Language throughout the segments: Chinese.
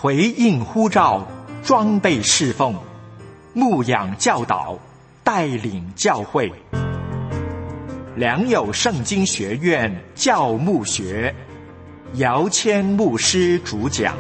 回应呼召，装备侍奉，牧养教导，带领教会。良友圣经学院教牧学，姚谦牧师主讲。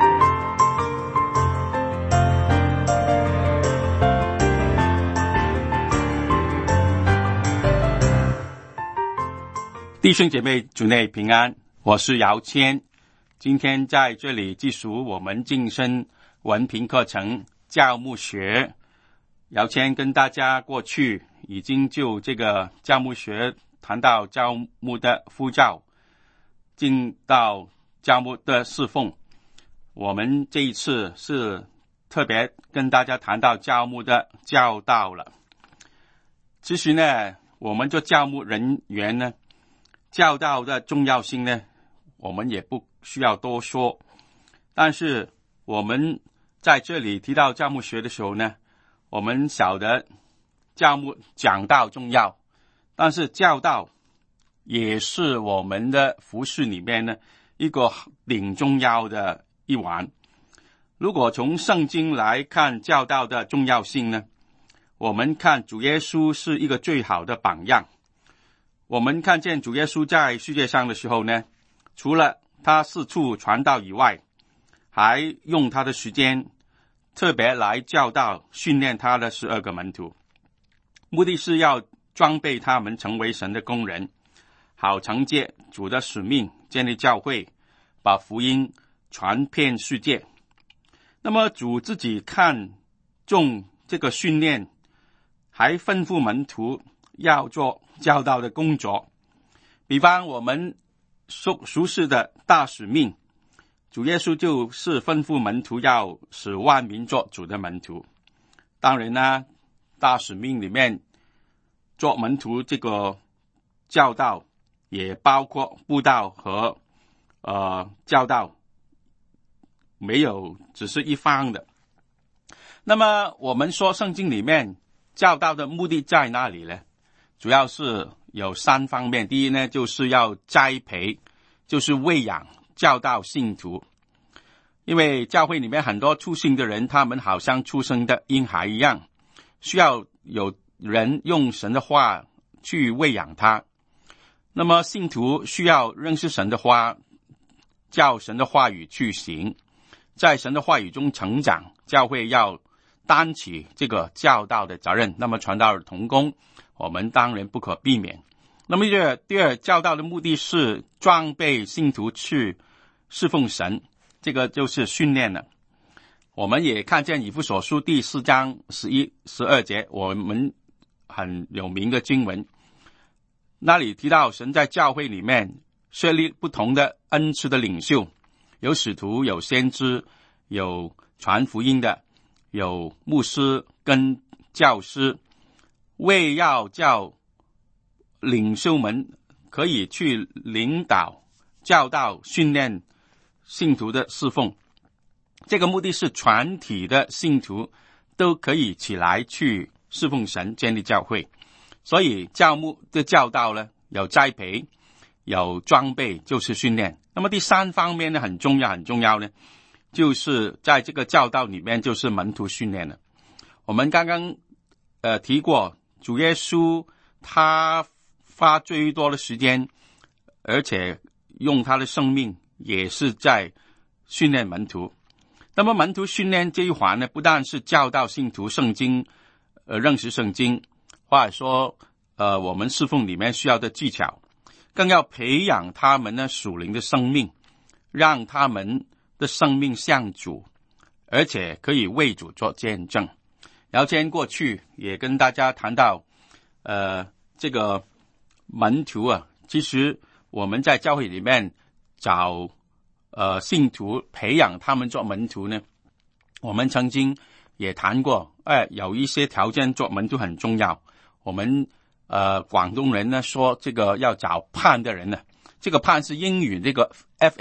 弟兄姐妹，主内平安，我是姚谦。今天在这里继续我们晋升文凭课程教牧学。姚谦跟大家过去已经就这个教牧学谈到教牧的呼召，进到教牧的侍奉。我们这一次是特别跟大家谈到教牧的教导了。其实呢，我们做教牧人员呢，教导的重要性呢，我们也不需要多说。但是我们在这里提到教牧学的时候呢，我们晓得教牧讲道重要，但是教导也是我们的服事里面呢一个挺重要的一环。如果从圣经来看教导的重要性呢，我们看主耶稣是一个最好的榜样。我们看见主耶稣在世界上的时候呢，除了他四处传道以外，还用他的时间特别来教导训练他的12个门徒，目的是要装备他们成为神的工人，好承接主的使命，建立教会，把福音传遍世界。那么主自己看重这个训练，还吩咐门徒要做教导的工作。比方我们熟悉的大使命，主耶稣就是吩咐门徒要使万民做主的门徒。当然呢，大使命里面做门徒这个教导也包括布道和教导，没有只是一方的。那么我们说圣经里面教导的目的在哪里呢？主要是有3方面。第一呢，就是要栽培，就是喂养教导信徒。因为教会里面很多出信的人，他们好像出生的婴孩一样，需要有人用神的话去喂养他。那么信徒需要认识神的话，照神的话语去行，在神的话语中成长。教会要担起这个教导的责任。那么传道同工，我们当然不可避免。那么第二，教导的目的是装备信徒去侍奉神，这个就是训练了。我们也看见以弗所书第4章11、12节，我们很有名的经文，那里提到神在教会里面设立不同的恩赐的领袖，有使徒，有先知，有传福音的，有牧师跟教师，为要叫领袖们可以去领导、教导、训练信徒的侍奉。这个目的是全体的信徒都可以起来去侍奉神，建立教会。所以教牧的教导呢，有栽培，有装备，就是训练。那么第3方面呢，很重要呢，就是在这个教导里面就是门徒训练了。我们刚刚提过，主耶稣他花最多的时间，而且用他的生命也是在训练门徒。那么门徒训练这一环呢，不但是教导信徒圣经，认识圣经，或者说我们侍奉里面需要的技巧，更要培养他们的属灵的生命，让他们的生命像主，而且可以为主做见证。然后今天过去也跟大家谈到这个门徒啊，其实我们在教会里面找信徒培养他们做门徒呢，我们曾经也谈过，有一些条件做门徒很重要。我们广东人呢说这个要找盼的人呢，这个盼是英语这个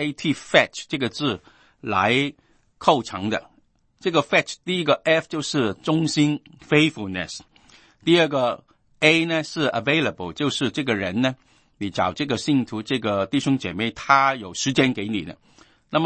fetch 这个字来构成的。这个 fetch 第一个 F 就是忠心 faithfulness， 第二个 A 呢是 available， 就是这个人呢，你找这个信徒这个弟兄姐妹他有时间给你的。那么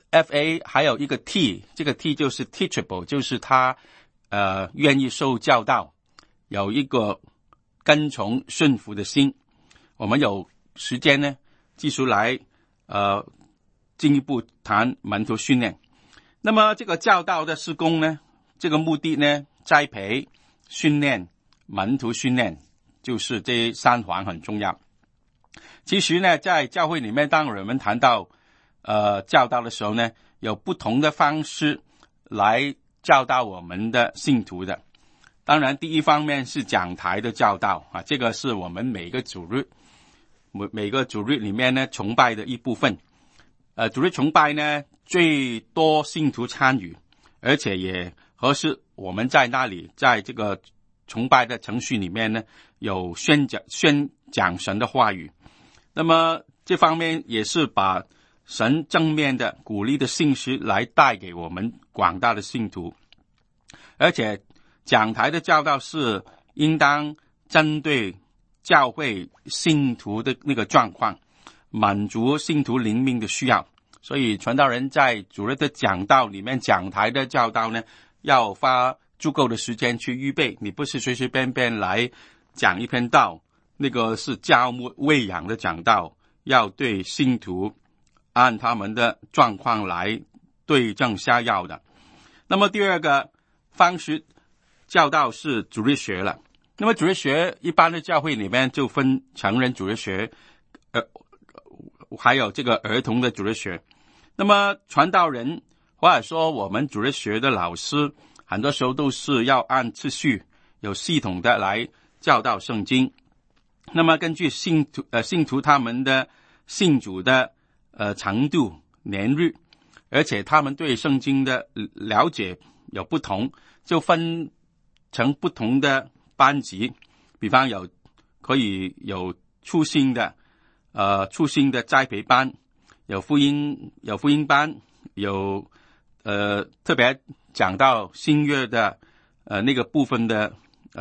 FA 还有一个 T， 这个 T 就是 teachable， 就是他愿意受教导，有一个跟从顺服的心。我们有时间呢继续来进一步谈门徒训练。那么这个教导的事工呢，这个目的呢，栽培、训练、门徒训练，就是这三环很重要。其实呢，在教会里面，当我们谈到教导的时候呢，有不同的方式来教导我们的信徒的。当然，第一方面是讲台的教导啊，这个是我们每个主日里面呢崇拜的一部分。主日崇拜呢，最多信徒参与，而且也合适我们在那里，在这个崇拜的程序里面呢，有宣讲神的话语。那么这方面也是把神正面的鼓励的信息来带给我们广大的信徒。而且讲台的教导是应当针对教会信徒的那个状况，满足信徒灵命的需要。所以传道人在主日的讲道里面，讲台的教导呢，要花足够的时间去预备，你不是随随便便来讲一篇道，那个是教牧喂养的讲道，要对信徒按他们的状况来对症下药的。那么第二个方式教导是主日学了。那么主日学一般的教会里面就分成人主日学，还有这个儿童的主日学。那么传道人或者说我们主日学的老师，很多时候都是要按次序有系统的来教导圣经。那么根据信徒他们的信主的程度、年日，而且他们对圣经的了解有不同，就分成不同的班级。比方可以有初心的栽培班，有福音班，有特别讲到新约的那个部分的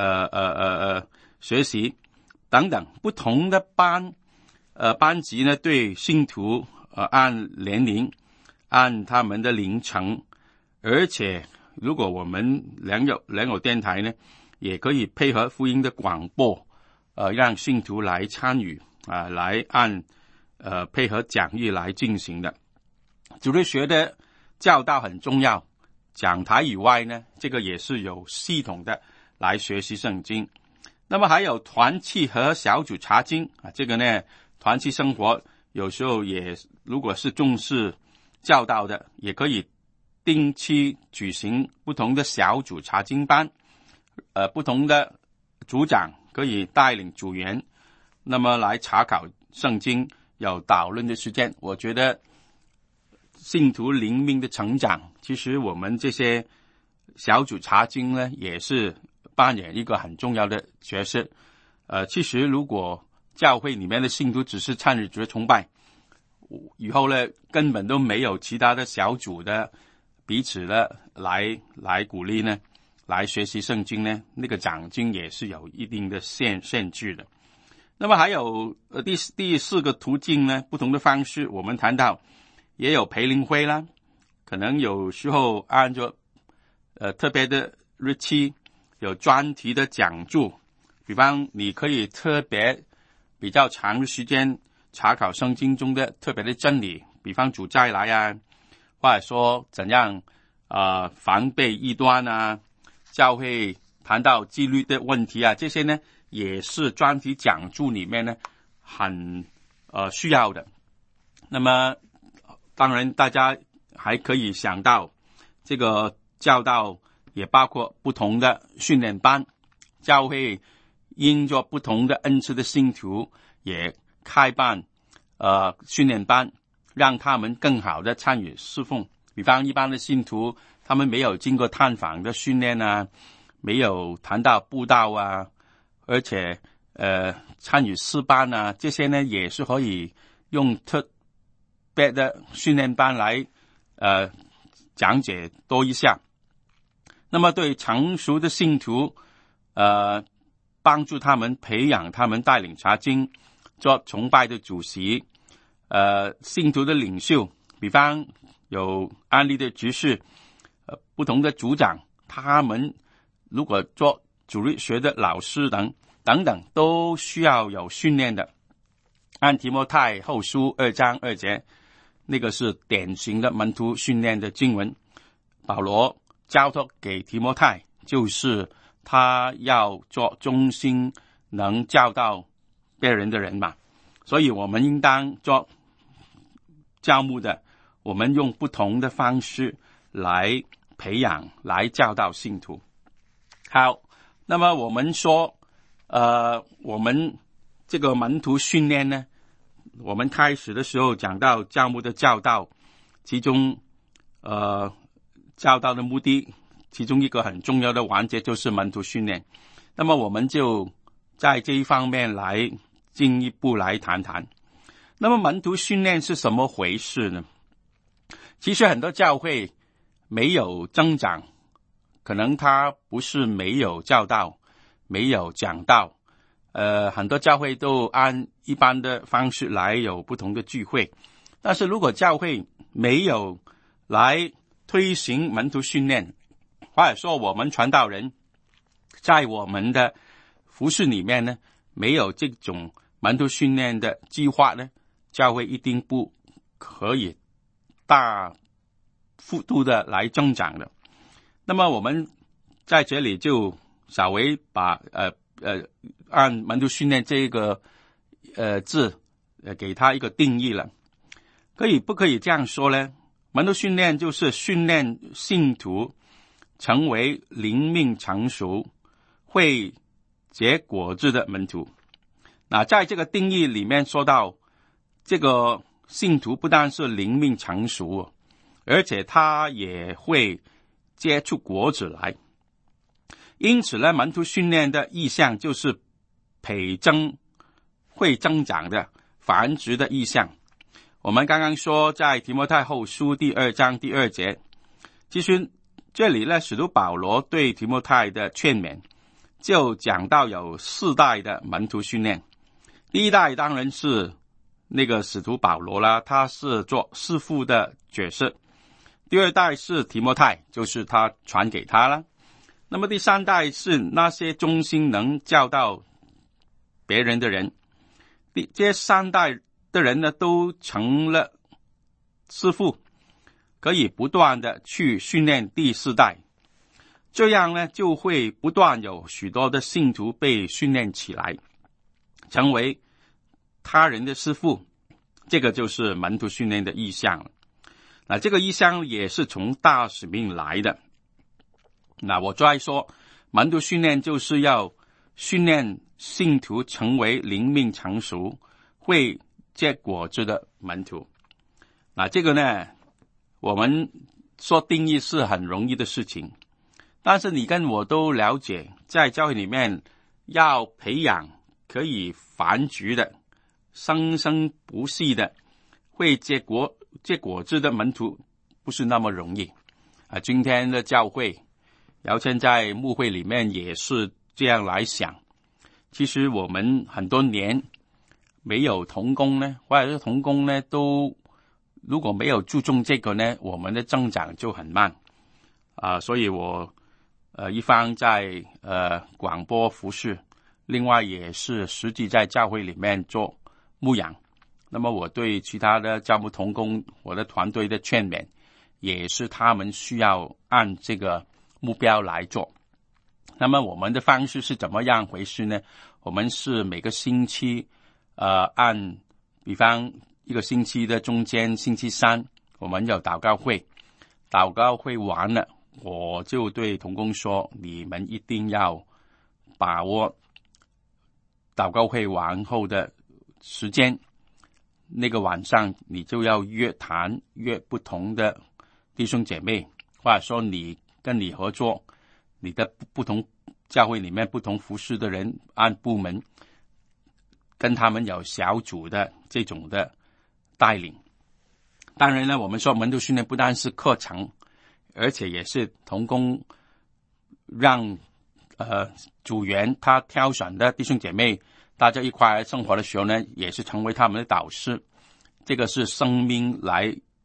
学习等等。不同的班级呢，对信徒按年龄按他们的龄程，而且如果我们良友电台呢，也可以配合福音的广播，让信徒来参与来按配合讲义来进行的。主日学的教导很重要，讲台以外呢，这个也是有系统的来学习圣经。那么还有团契和小组查经这个呢，团契生活有时候也如果是重视教导的，也可以定期举行不同的小组查经班，不同的组长可以带领组员，那么来查考圣经，有讨论的时间。我觉得信徒灵命的成长，其实我们这些小组查经呢，也是扮演一个很重要的角色。其实如果教会里面的信徒只是参与主日崇拜，以后呢根本都没有其他的小组的彼此的来鼓励呢，来学习圣经呢，那个奖金也是有一定的限制的。那么还有第四个途径呢，不同的方式，我们谈到也有培灵会啦，可能有时候按照特别的日期有专题的讲座，比方你可以特别比较长的时间查考圣经中的特别的真理，比方主再来或者说怎样防备异端教会谈到纪律的问题这些呢也是专题讲座里面呢很需要的。那么当然大家还可以想到这个教导也包括不同的训练班，教会因着不同的恩赐的信徒也开办训练班，让他们更好的参与侍奉。比方一般的信徒他们没有经过探访的训练没有谈到布道而且参与诗班这些呢也是可以用特别的训练班来讲解多一下。那么对成熟的信徒帮助他们培养他们带领查经，做崇拜的主席信徒的领袖，比方有安利的执事，不同的组长，他们如果做主日学的老师等等，都需要有训练的。按提摩太后书2章2节，那个是典型的门徒训练的经文。保罗交托给提摩太，就是他要做忠心能教导别人的人嘛。所以我们应当做教牧的，我们用不同的方式来培养，来教导信徒。好，那么我们说我们这个门徒训练呢，我们开始的时候讲到教牧的教导，其中教导的目的，其中一个很重要的环节就是门徒训练。那么我们就在这一方面来进一步来谈谈。那么门徒训练是什么回事呢？其实很多教会没有增长，可能他不是没有教导，没有讲道，很多教会都按一般的方式来有不同的聚会。但是如果教会没有来推行门徒训练，或者说我们传道人在我们的服事里面呢，没有这种门徒训练的计划呢，教会一定不可以大幅度的来增长的。那么我们在这里就稍微把按门徒训练这个字给他一个定义了。不可以这样说呢？门徒训练就是训练信徒成为灵命成熟、会结果子的门徒。那在这个定义里面说到，这个信徒不但是灵命成熟，而且他也会结出果子来。因此呢，门徒训练的意向就是培增，会增长的繁殖的意向。我们刚刚说在提摩太后书第2章第2节，其实这里呢，使徒保罗对提摩太的劝勉就讲到有4代的门徒训练。第一代当然是那个使徒保罗啦，他是做师父的角色。第2代是提摩太，就是他传给他了。那么第3代是那些忠心能教导别人的人。这3代的人呢，都成了师父，可以不断的去训练第4代。这样呢，就会不断有许多的信徒被训练起来，成为他人的师父。这个就是门徒训练的意向了。那这个意向也是从大使命来的。那我再说，门徒训练就是要训练信徒成为灵命成熟、会结果子的门徒。那这个呢，我们说定义是很容易的事情，但是你跟我都了解，在教会里面要培养可以繁殖的、生生不息的、会结果子的门徒，不是那么容易啊。今天的教会，姚谦在牧会里面也是这样来想。其实我们很多年没有同工呢，或者是同工呢，都如果没有注重这个呢，我们的增长就很慢所以我一方在广播服事，另外也是实际在教会里面做牧养。那么我对其他的教牧同工，我的团队的劝勉，也是他们需要按这个目标来做。那么我们的方式是怎么样回事呢？我们是每个星期按比方一个星期的中间星期3，我们有祷告会。祷告会完了，我就对同工说，你们一定要把握祷告会完后的时间，那个晚上你就要约不同的弟兄姐妹，或者说你跟你合作，你的不同教会里面不同服事的人，按部门跟他们有小组的这种的带领。当然呢，我们说门徒训练不单是课程，而且也是同工让组员他挑选的弟兄姐妹，大家一块生活的时候呢，也是成为他们的导师。这个是生命来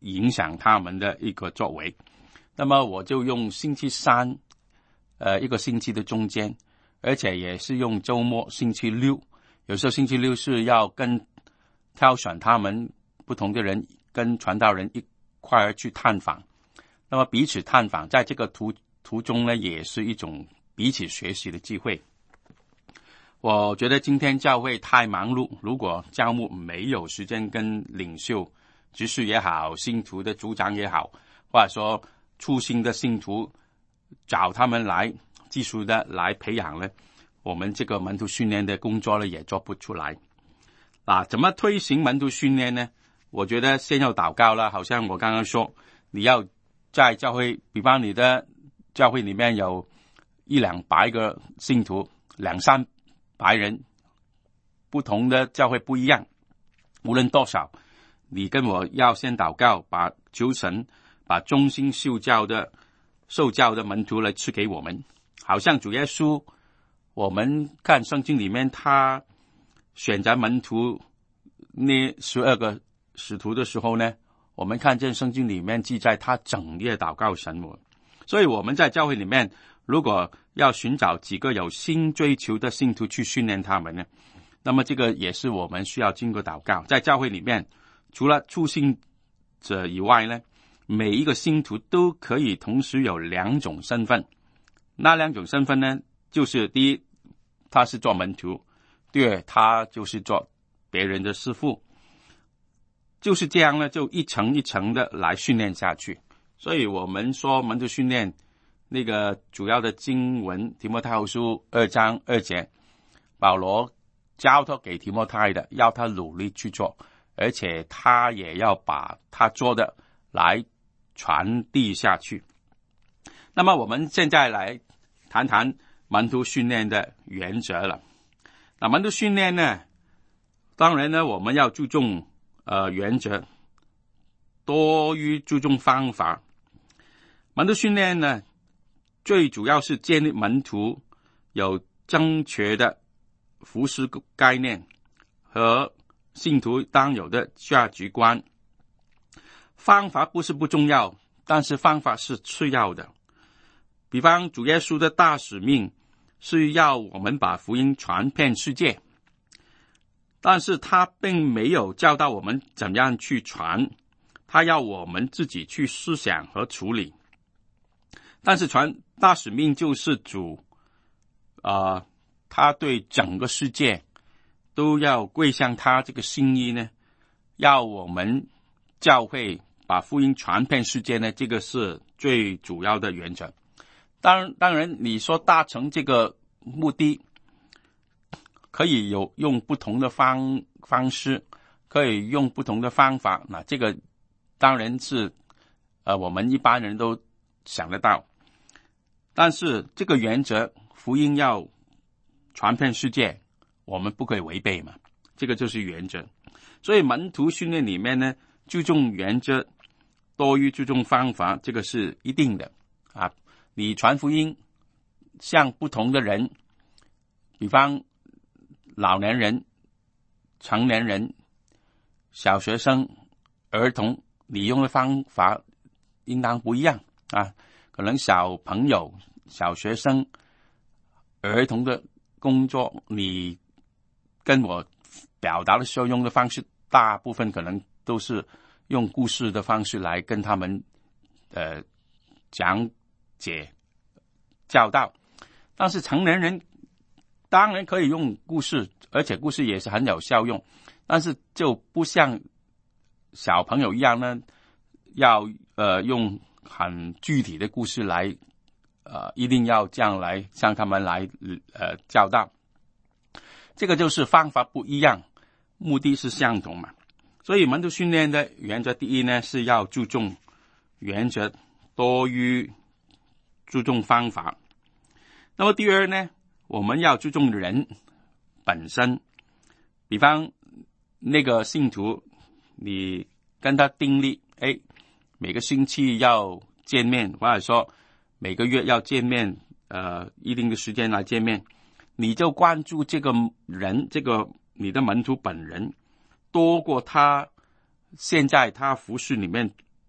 影响他们的一个作为。那么我就用星期三一个星期的中间，而且也是用周末星期六，有时候星期六是要挑选他们不同的人跟传道人一块儿去探访，那么彼此探访，在这个途中呢，也是一种彼此学习的机会。我觉得今天教会太忙碌，如果教牧没有时间跟领袖、执事也好，信徒的组长也好，或者说初心的信徒找他们来技术的来培养呢，我们这个门徒训练的工作呢也做不出来。怎么推行门徒训练呢？我觉得先要祷告了，好像我刚刚说，你要在教会，比方你的教会里面有100-200个信徒，200-300人，不同的教会不一样，无论多少，你跟我要先祷告，求神把忠心受教的门徒来赐给我们。好像主耶稣，我们看圣经里面他选择门徒那12个使徒的时候呢，我们看见圣经里面记载他整夜祷告神。所以我们在教会里面如果要寻找几个有新追求的信徒去训练他们呢，那么这个也是我们需要经过祷告。在教会里面，除了初信者以外呢，每一个信徒都可以同时有2种身份。那2种身份呢，就是第一，他是做门徒；第二，他就是做别人的师傅。就是这样呢，就一层一层的来训练下去。所以我们说门徒训练那个主要的经文，提摩太后书2章2节，保罗交托给提摩太的，要他努力去做，而且他也要把他做的来传递下去。那么我们现在来谈谈门徒训练的原则了。那门徒训练呢，当然呢，我们要注重原则多于注重方法。门徒训练呢，最主要是建立门徒有正确的服事概念和信徒当有的价值观。方法不是不重要，但是方法是次要的。比方主耶稣的大使命是要我们把福音传遍世界，但是他并没有教导我们怎样去传，他要我们自己去思想和处理。但是传大使命就是主他对整个世界都要归向他这个心意呢，要我们教会把福音传遍世界呢，这个是最主要的原则。当然你说达成这个目的可以用不同的方式，可以用不同的方法，那这个当然是我们一般人都想得到。但是这个原则，福音要传遍世界，我们不可以违背嘛，这个就是原则。所以门徒训练里面呢，注重原则多于注重方法，这个是一定的啊。你传福音向不同的人，比方老年人、成年人、小学生、儿童，你用的方法应当不一样啊。可能小朋友、小学生、儿童的工作，你跟我表达的时候用的方式，大部分可能都是用故事的方式来跟他们讲解教导。但是成年人当然可以用故事，而且故事也是很有效用，但是就不像小朋友一样呢，要用很具体的故事来一定要这样来向他们来教导。这个就是方法不一样，目的是相同嘛。所以门徒训练的原则，第一呢，是要注重原则多于注重方法。那么第二呢，我们要注重人本身。比方那个信徒，你跟他订立每个星期要见面，或者说每个月要见面，一定的时间来见面，你就关注这个人，这个你的门徒本人，多过他现在他服事里面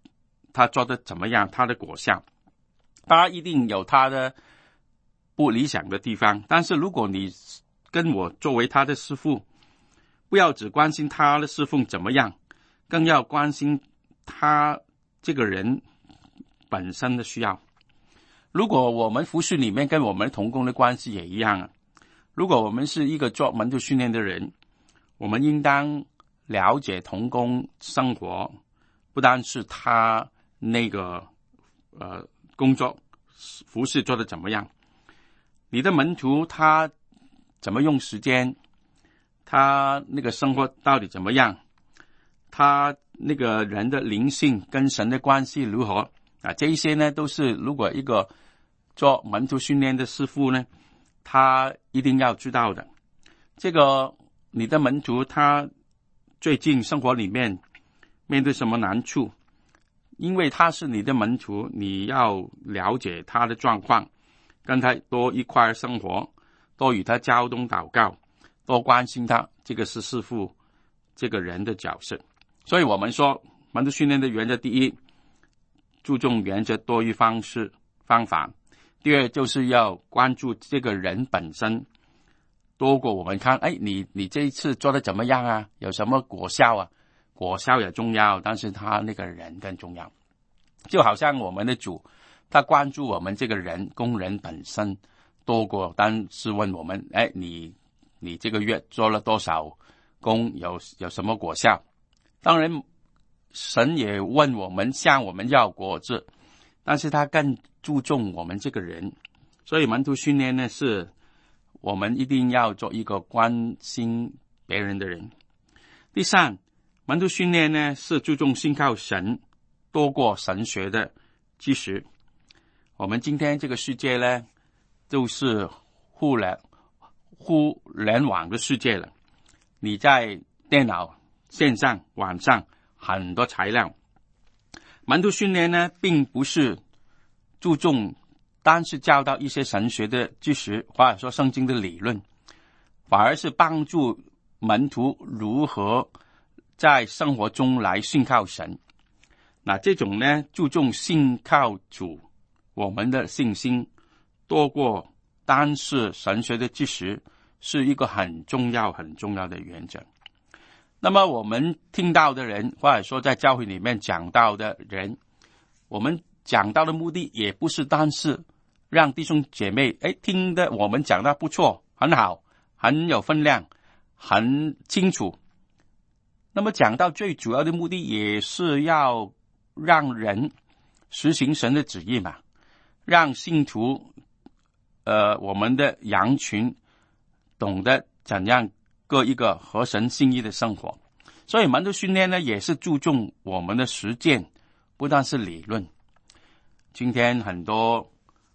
他做的怎么样，他的果效。当然一定有他的不理想的地方，但是如果你跟我作为他的师父，不要只关心他的侍奉怎么样，更要关心他这个人本身的需要。如果我们服事里面跟我们同工的关系也一样啊，如果我们是一个做门徒训练的人，我们应当了解同工生活，不单是他那个工作服事做得怎么样，你的门徒他怎么用时间，他那个生活到底怎么样，他那个人的灵性跟神的关系如何啊？这一些呢，都是如果一个做门徒训练的师傅呢，他一定要知道的。这个你的门徒他最近生活里面面对什么难处，因为他是你的门徒，你要了解他的状况，跟他多一块生活，多与他交通祷告，多关心他，这个是师父这个人的角色。所以我们说门徒训练的原则，第一，注重原则多于方法；第二，就是要关注这个人本身，多过我们看你这一次做的怎么样啊，有什么果效啊，果效也重要，但是他那个人更重要。就好像我们的主，他关注我们这个人工人本身多过单是问我们你这个月做了多少工，有什么果效。当然神也问我们，向我们要果子，但是他更注重我们这个人。所以门徒训练呢，是我们一定要做一个关心别人的人。第三，门徒训练呢，是注重信靠神多过神学的知识。我们今天这个世界呢，就是互联网的世界了，你在电脑线上网上很多材料。门徒训练呢，并不是注重单是教导一些神学的知识，或者说圣经的理论，反而是帮助门徒如何在生活中来信靠神。那这种呢，注重信靠主，我们的信心多过单是神学的知识，是一个很重要的原则。那么我们听到的人，或者说在教会里面讲道的人，我们讲道的目的也不是单是让弟兄姐妹听得我们讲得不错，很好，很有分量，很清楚。那么讲道最主要的目的也是要让人实行神的旨意嘛，让信徒我们的羊群懂得怎样过一个合神心意的生活。所以门徒训练呢，也是注重我们的实践，不但是理论。今天很多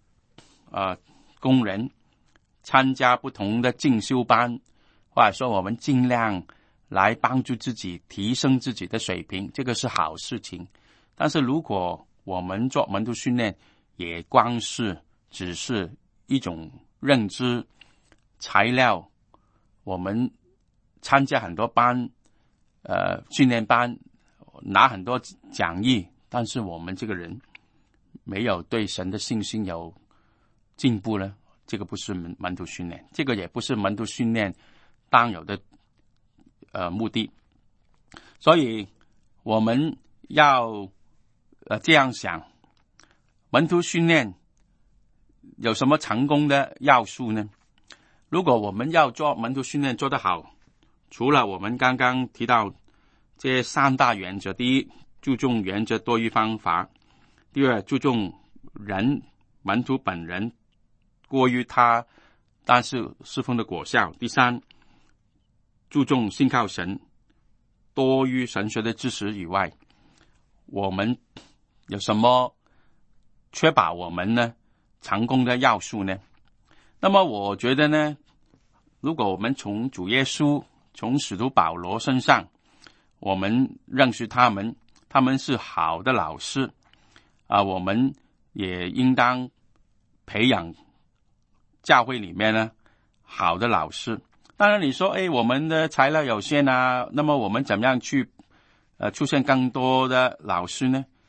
工人参加不同的进修班，或者说我们尽量来帮助自己提升自己的水平，这个是好事情。但是如果我们做门徒训练也光是只是一种认知材料，我们参加很多班训练班，拿很多讲义，但是我们这个人没有对神的信心有进步呢，这个不是门徒训练，这个也不是门徒训练当有的目的。所以我们要这样想，门徒训练有什么成功的要素呢？如果我们要做门徒训练做得好，除了我们刚刚提到这三大原则，第一，注重原则多于方法；第二，注重门徒本人过于他但是侍奉的果效；第三，注重信靠神多于神学的知识以外，我们有什么确保我们呢成功的要素呢？那么我觉得呢，如果我们从主耶稣，从使徒保罗身上，我们认识他们是好的老师我们也应当培养教会里面呢好的老师。当然你说我们的材料有限啊，那么我们怎么样去出现更多的老师呢？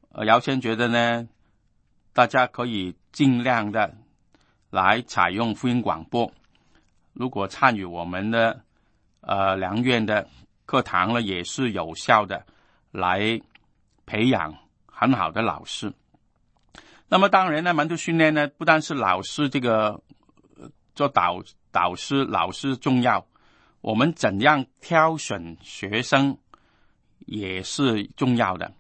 姚谦觉得呢，大家可以尽量的来采用福音广播。如果参与我们的良院的课堂呢，也是有效的来培养很好的老师。那么当然呢，门徒训练呢，不但是老师这个做导师老师重要，我们怎样挑选学生也是重要的。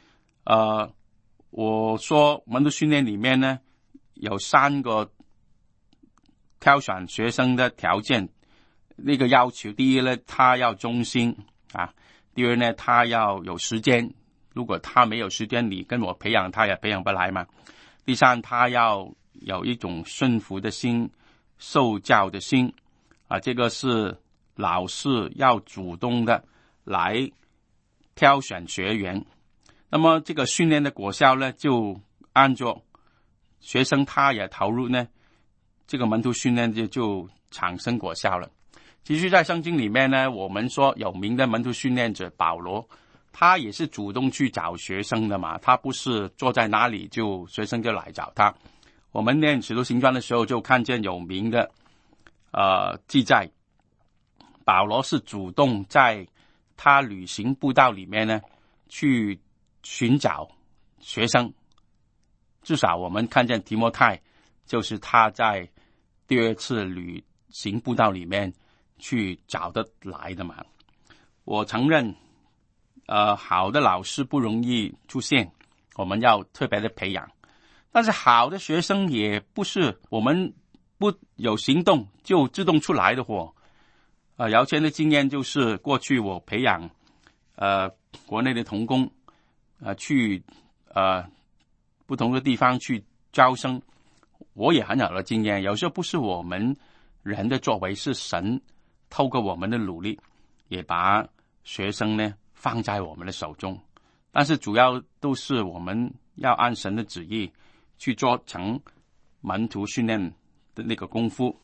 我说门徒训练里面呢，有3个挑选学生的条件，那个要求，第一呢，他要忠心啊；第二呢，他要有时间，如果他没有时间，你跟我培养他也培养不来嘛。第三，他要有一种顺服的心，受教的心啊，这个是老师要主动的来挑选学员。那么这个训练的果效呢，就按照学生他也投入呢，这个门徒训练就产生果效了。其实在圣经里面呢，我们说有名的门徒训练者保罗，他也是主动去找学生的嘛，他不是坐在哪里就学生就来找他。我们念使徒行传的时候就看见有名的记载，保罗是主动在他旅行步道里面呢去寻找学生。至少我们看见提摩太就是他在第2次旅行步道里面去找得来的嘛。我承认好的老师不容易出现，我们要特别的培养。但是好的学生也不是我们不有行动就自动出来的货。姚谦的经验就是过去我培养国内的童工去不同的地方去招生，我也很有的经验。有时候不是我们人的作为，是神透过我们的努力也把学生呢放在我们的手中，但是主要都是我们要按神的旨意去做成门徒训练的那个功夫。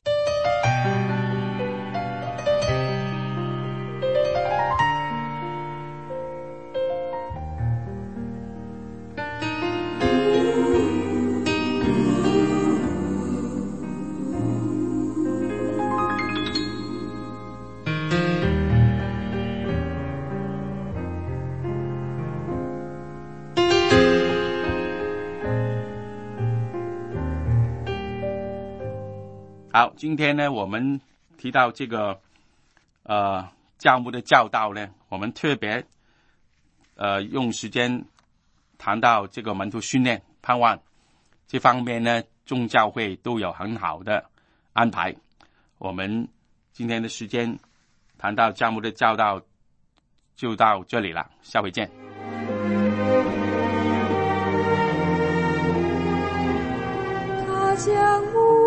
好，今天呢，我们提到这个教牧的教导呢，我们特别用时间谈到这个门徒训练，盼望这方面呢，众教会都有很好的安排。我们今天的时间谈到教牧的教导就到这里了，下回见。 他将